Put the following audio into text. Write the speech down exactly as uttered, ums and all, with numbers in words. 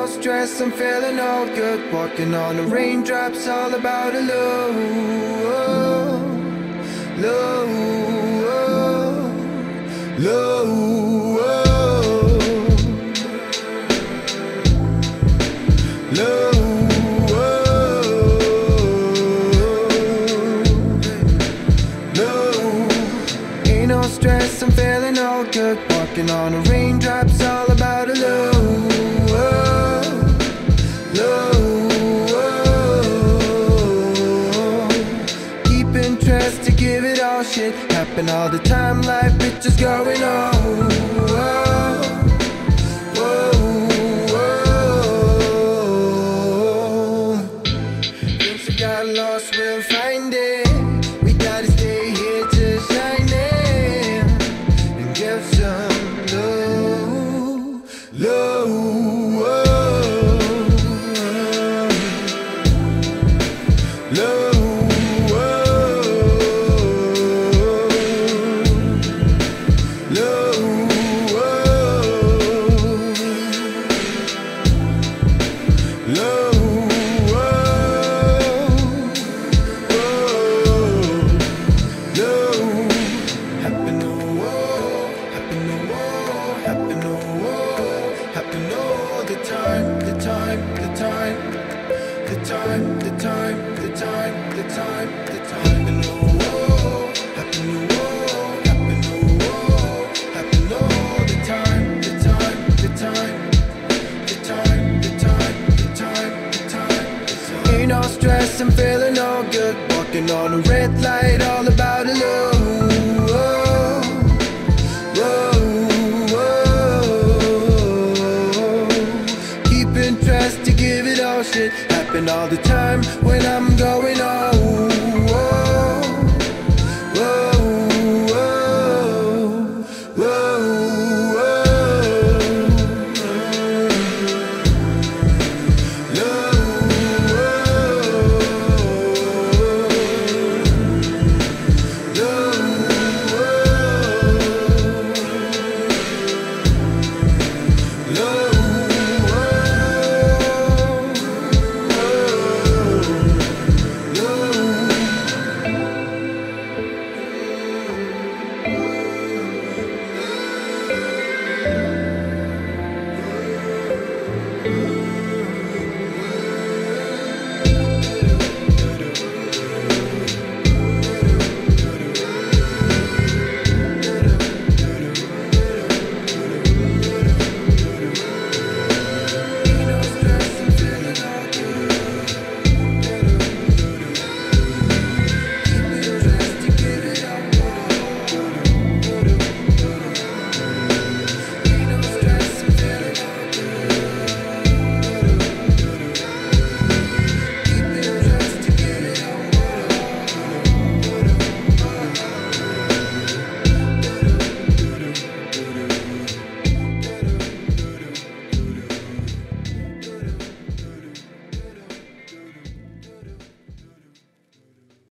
no stress, I'm feeling all good. Walking on the raindrops, all about a love, love, love. No stress, I'm feeling all good. Walking on the raindrops, all about a love, love. Keep interest to give it all, shit happen all the time, life it's just going on. Things that got lost, we'll find it. We gotta stay here to shine it. Give some love, love, love, love, the time, the time, the time, the time, the time, the time, the time, the time. Happen no war, happen no war, happen no war, happen all the time, the time, the time, the time, the time, the time, the time, the time. Ain't no stress, I'm feeling all good. Walking on a red light, all about a love. To give it all, shit happen all the time when I'm going on.